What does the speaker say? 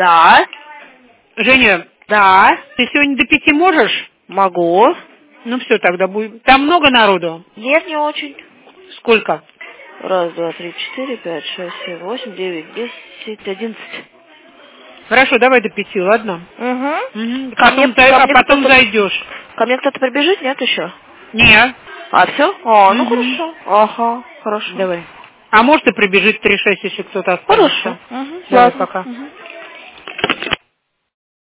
Да. Женя, Да. ты сегодня до 5 можешь? Могу. Ну все, тогда будет. Там много народу? Нет, не очень. Сколько? 1, 2, 3, 4, 5, 6, 7, 8, 9, 10, 11. Хорошо, давай до 5, ладно? Угу. Потом зайдешь. Ко мне кто-то прибежит, нет еще? Нет. А, все? А, ну хорошо. Ага, хорошо. Давай. А может и прибежит 3-6, если кто-то останется. Хорошо. Давай, Ладно. пока.